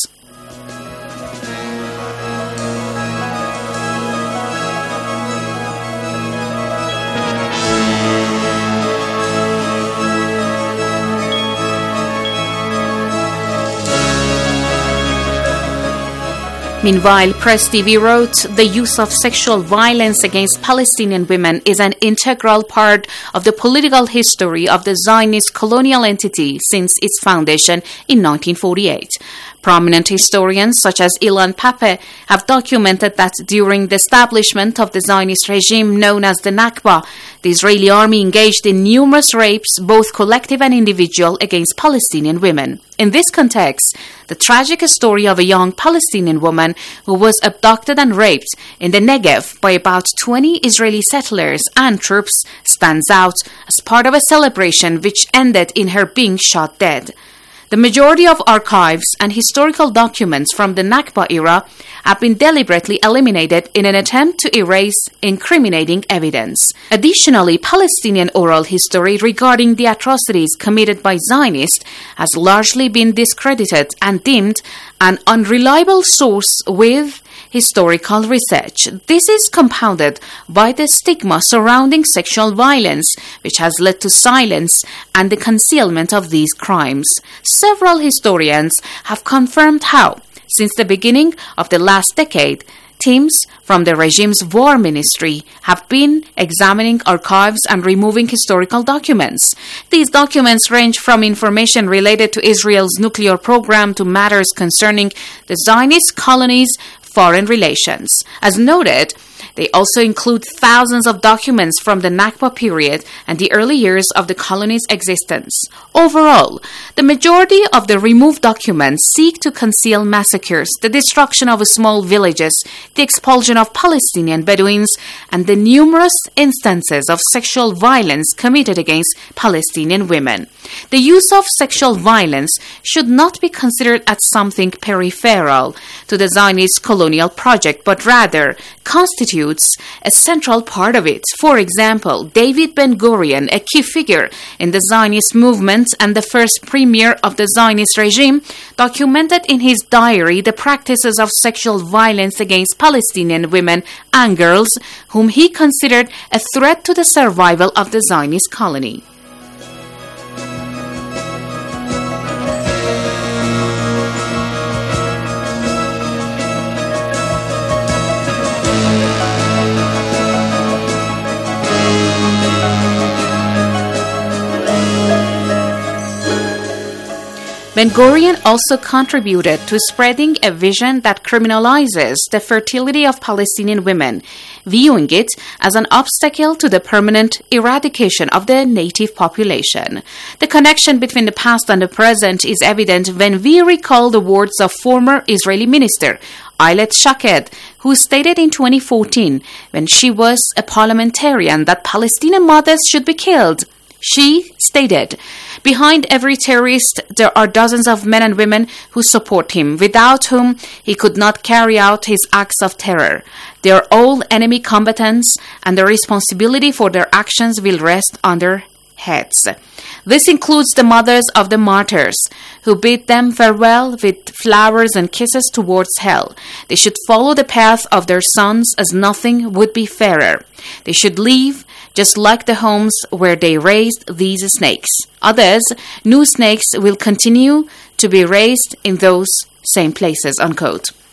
Meanwhile, Press TV wrote, the use of sexual violence against Palestinian women is an integral part of the political history of the Zionist colonial entity since its foundation in 1948. Prominent historians such as Ilan Pappé have documented that during the establishment of the Zionist regime known as the Nakba, the Israeli army engaged in numerous rapes, both collective and individual, against Palestinian women. In this context, the tragic story of a young Palestinian woman who was abducted and raped in the Negev by about 20 Israeli settlers and troops stands out as part of a celebration which ended in her being shot dead. The majority of archives and historical documents from the Nakba era have been deliberately eliminated in an attempt to erase incriminating evidence. Additionally, Palestinian oral history regarding the atrocities committed by Zionists has largely been discredited and deemed an unreliable source with historical research. This is compounded by the stigma surrounding sexual violence, which has led to silence and the concealment of these crimes. Several historians have confirmed how, since the beginning of the last decade, teams from the regime's war ministry have been examining archives and removing historical documents. These documents range from information related to Israel's nuclear program to matters concerning the Zionist colonies' foreign relations. As noted, they also include thousands of documents from the Nakba period and the early years of the colony's existence. Overall, the majority of the removed documents seek to conceal massacres, the destruction of small villages, the expulsion of Palestinian Bedouins, and the numerous instances of sexual violence committed against Palestinian women. The use of sexual violence should not be considered as something peripheral to the Zionist colonial project, but rather constitutes a central part of it. For example, David Ben-Gurion, a key figure in the Zionist movement and the first premier of the Zionist regime, documented in his diary the practices of sexual violence against Palestinian women and girls, whom he considered a threat to the survival of the Zionist colony. Ben-Gurion also contributed to spreading a vision that criminalizes the fertility of Palestinian women, viewing it as an obstacle to the permanent eradication of the native population. The connection between the past and the present is evident when we recall the words of former Israeli minister Ayelet Shaked, who stated in 2014, when she was a parliamentarian, that Palestinian mothers should be killed. She stated, "Behind every terrorist, there are dozens of men and women who support him, without whom he could not carry out his acts of terror. They are all enemy combatants, and the responsibility for their actions will rest on their heads." This includes the mothers of the martyrs, who bid them farewell with flowers and kisses towards hell. They should follow the path of their sons, as nothing would be fairer. They should leave just like the homes where they raised these snakes. Others, new snakes will continue to be raised in those same places, unquote.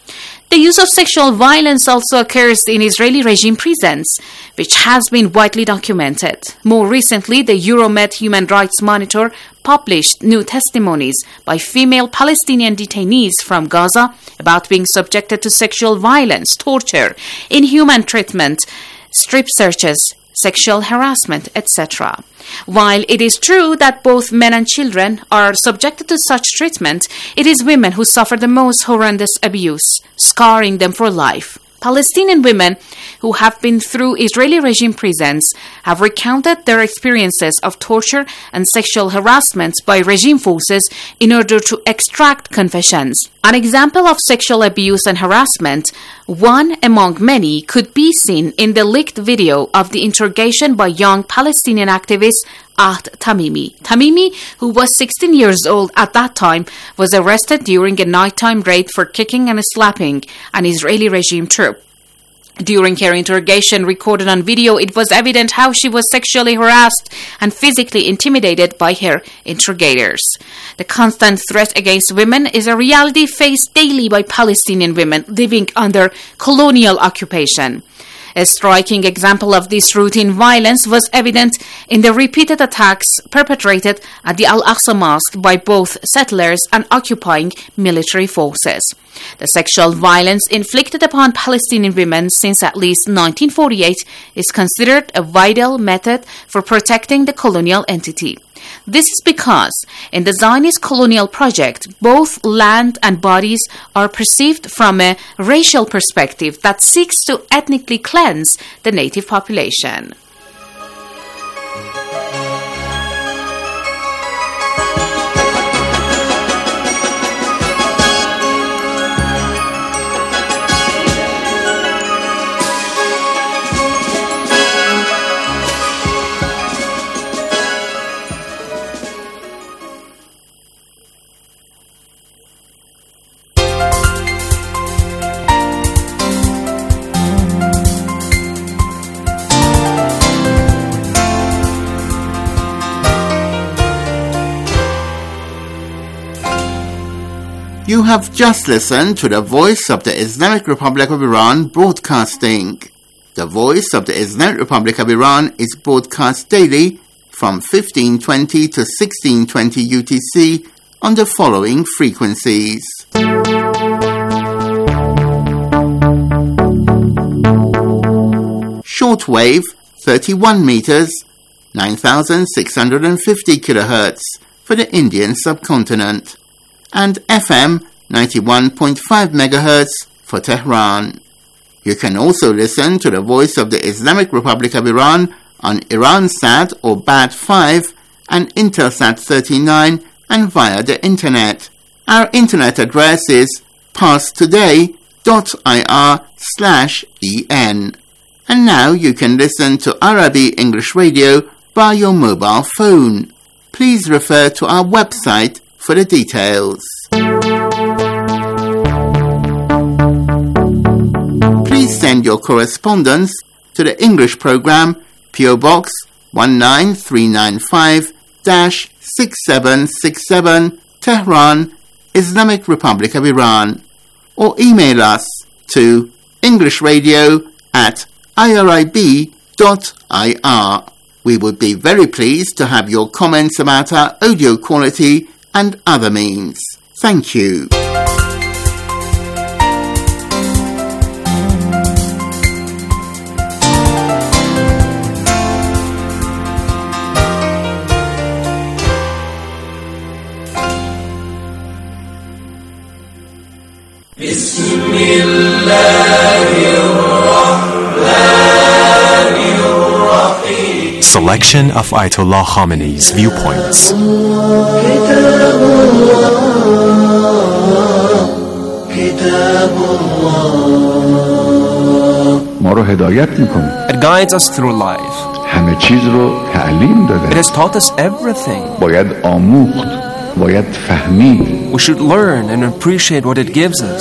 The use of sexual violence also occurs in Israeli regime prisons, which has been widely documented. More recently, the Euromed Human Rights Monitor published new testimonies by female Palestinian detainees from Gaza about being subjected to sexual violence, torture, inhuman treatment, strip searches, sexual harassment, etc. While it is true that both men and children are subjected to such treatment, it is women who suffer the most horrendous abuse, scarring them for life. Palestinian women who have been through Israeli regime prisons have recounted their experiences of torture and sexual harassment by regime forces in order to extract confessions. An example of sexual abuse and harassment, one among many, could be seen in the leaked video of the interrogation by young Palestinian activist Ahd Tamimi. Tamimi, who was 16 years old at that time, was arrested during a nighttime raid for kicking and slapping an Israeli regime troop. During her interrogation recorded on video, it was evident how she was sexually harassed and physically intimidated by her interrogators. The constant threat against women is a reality faced daily by Palestinian women living under colonial occupation. A striking example of this routine violence was evident in the repeated attacks perpetrated at the Al-Aqsa Mosque by both settlers and occupying military forces. The sexual violence inflicted upon Palestinian women since at least 1948 is considered a vital method for protecting the colonial entity. This is because in the Zionist colonial project, both land and bodies are perceived from a racial perspective that seeks to ethnically cleanse the native population. You have just listened to the Voice of the Islamic Republic of Iran broadcasting. The Voice of the Islamic Republic of Iran is broadcast daily from 1520 to 1620 UTC on the following frequencies. Shortwave 31 meters, 9650 kilohertz for the Indian subcontinent, and FM 91.5 MHz for Tehran. You can also listen to the Voice of the Islamic Republic of Iran on Iransat or BAT5 and Intelsat 39 and via the Internet. Our Internet address is parstoday.ir/en. And now you can listen to Arabic English Radio by your mobile phone. Please refer to our website for the details. Please send your correspondence to the English program, PO Box 19395-6767, Tehran, Islamic Republic of Iran, or email us to englishradio@irib.ir. We would be very pleased to have your comments about our audio quality and other means. Thank you. Selection of Ayatollah Khamenei's viewpoints. It guides us through life. It has taught us everything. We should learn and appreciate what it gives us.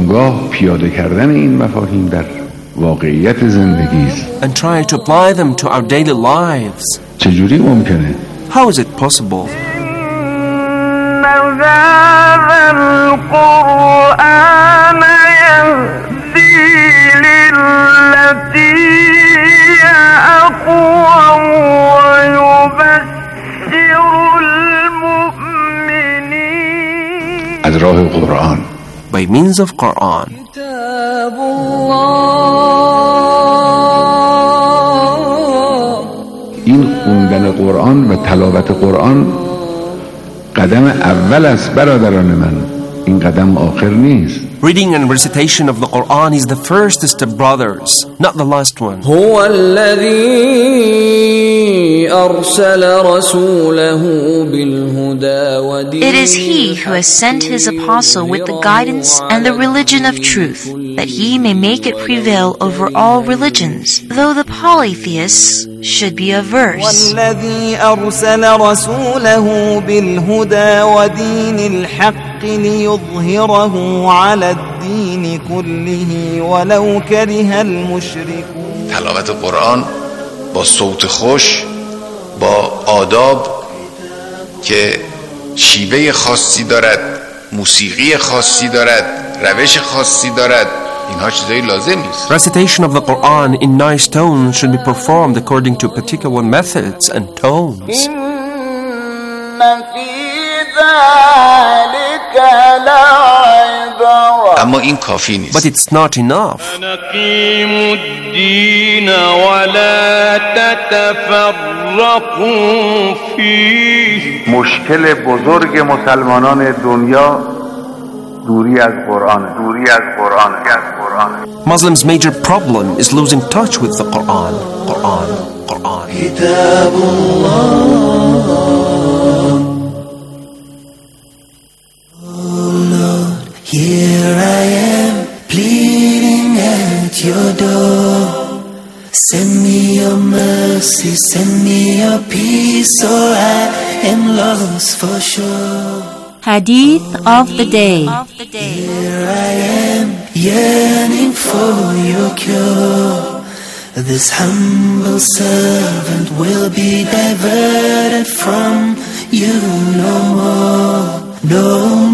And try to apply them to our daily lives. How is it possible? هذا القرآن يهدي للتي هي أقوم ويبشر المؤمنين از راه قرآن by means of Quran. این خوندن قرآن و تلاوت قرآن قدم اول است برادران من، این قدم آخر نیست. Reading and recitation of the Quran is the first step, brothers, not the last one. هو الذي أرسل رسوله بالهدى ودين. It is He who has sent His apostle with the guidance and the religion of truth, that He may make it prevail over all religions, though the polytheists should be averse. والذي أرسل رسوله بالهدى ودين الحق ليظهره على الدين كله ولو كره المشركون. تلاوت قرآن با صوت خوش، با آداب که شیوه خاصی دارد، موسیقی خاصی دارد، روش خاصی دارد، اینها چیزایی لازم نیست. Recitation of the Quran in nice tones should be performed according to particular methods and tones. اما این کافی نیست. But it's not enough. نقيموا الدين ولا تتفرقوا فيه. مشکل بزرگ مسلمانان دنیا دوری از قرآن. Muslims' major problem is losing touch with the Quran. كتاب الله. Here I am, pleading at your door. Send me your mercy, send me your peace, or I am lost for sure. Hadith of the Day. Here I am, yearning for your cure. This humble servant will be diverted from you no more. No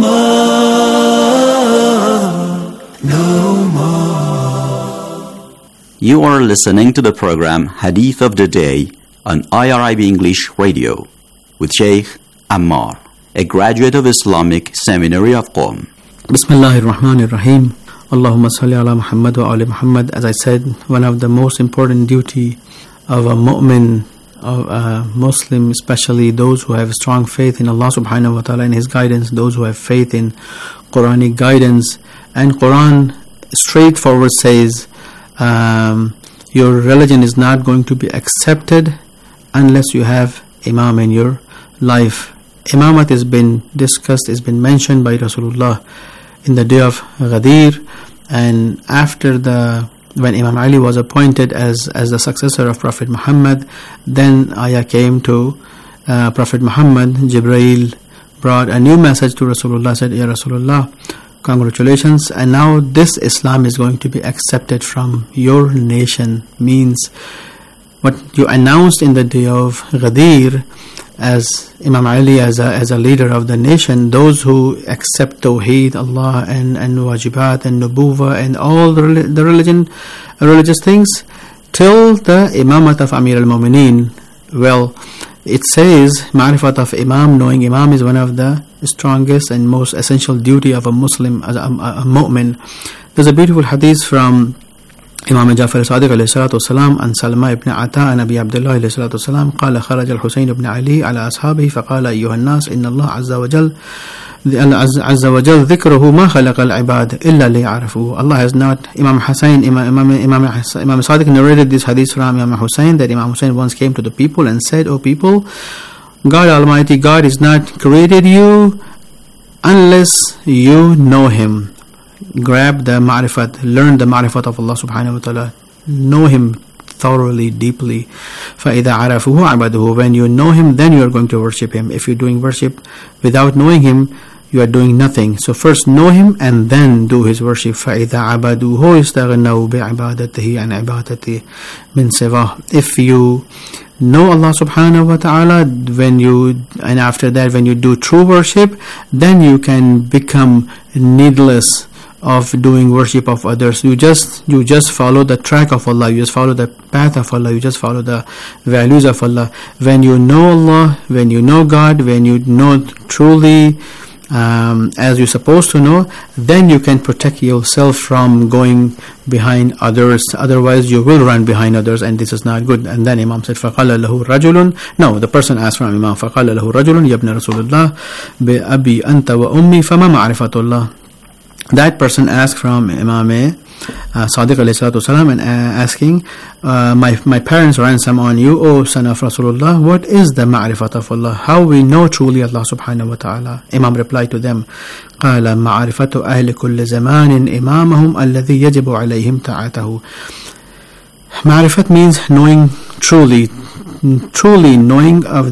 more. You are listening to the program Hadith of the Day on IRIB English Radio with Sheikh Ammar, a graduate of Islamic Seminary of Qom. Bismillah ar-Rahman ar-Rahim. Allahumma salli ala Muhammad wa ali Muhammad. As I said, one of the most important duty of a mu'min, of a Muslim, especially those who have strong faith in Allah subhanahu wa ta'ala and His guidance, those who have faith in Quranic guidance. And Quran straightforward says, your religion is not going to be accepted unless you have Imam in your life. Imamat has been discussed, has been mentioned by Rasulullah in the day of Ghadir, and after when Imam Ali was appointed as the successor of Prophet Muhammad, then ayah came to Prophet Muhammad. Jibreel brought a new message to Rasulullah, said, Ya Rasulullah, congratulations, and now this Islam is going to be accepted from your nation. Means what you announced in the day of Ghadir as Imam Ali as a leader of the nation, those who accept Tawheed, Allah and Wajibat and Nubuwah and all the religious things till the Imamat of Amir al-Mu'mineen. Well, it says Ma'rifat of Imam, knowing Imam is one of the strongest and most essential duty of a Muslim, a mu'min. There's a beautiful hadith from إمام جعفر الصادق عليه الصلاة والسلام عن سلمى بن عطاء عن أبي عبد الله عليه الصلاة والسلام قال خرج الحسين بن علي على أصحابه فقال أيها الناس إن الله عز وجل ذكره ما خلق العباد إلا ليعرفوه. Allah has not. Imam Sadiq narrated this hadith from Imam Hussein, that Imam Hussein once came to the people and said, O people, God Almighty, God is not created you unless you know Him. Grab the ma'rifat, learn the ma'rifat of Allah subhanahu wa ta'ala, know Him thoroughly, deeply. فَإِذَا عَرَفُوهُ عَبَدُهُ. When you know Him, then you are going to worship Him. If you're doing worship without knowing Him, you are doing nothing. So first know Him and then do His worship. فَإِذَا عَبَدُوهُ اسْتَغْنَوْا بِعِبَادَتِهِ عَنْ عِبَادَتِهِ مِنْ سِوَاهُ. If you know Allah subhanahu wa ta'ala, and after that when you do true worship, then you can become needless of doing worship of others. You just follow the track of Allah, you just follow the path of Allah, you just follow the values of Allah. When you know Allah, when you know God, when you know truly as you're supposed to know, then you can protect yourself from going behind others. Otherwise you will run behind others, and this is not good. And then Imam said, فَقَالَ لَهُ رَجُلٌ, no, the person asked from Imam, فَقَالَ لَهُ رَجُلٌ يَا ابْنَ رَسُولِ اللَّهِ بِأَبِي أَنْتَ وَأُمِّي فَمَا مَعْرِفَةُ اللَّهِ. That person asked from Imam Sadiq alayhi salatu wasalam, and asking, my parents ransom on you, O son of Rasulullah, what is the ma'rifat of Allah? How we know truly Allah subhanahu wa ta'ala? Imam replied to them, قال معرفة أهل كل زمان إمامهم الذي يجب عليهم طاعته. Ma'rifat means knowing truly knowing of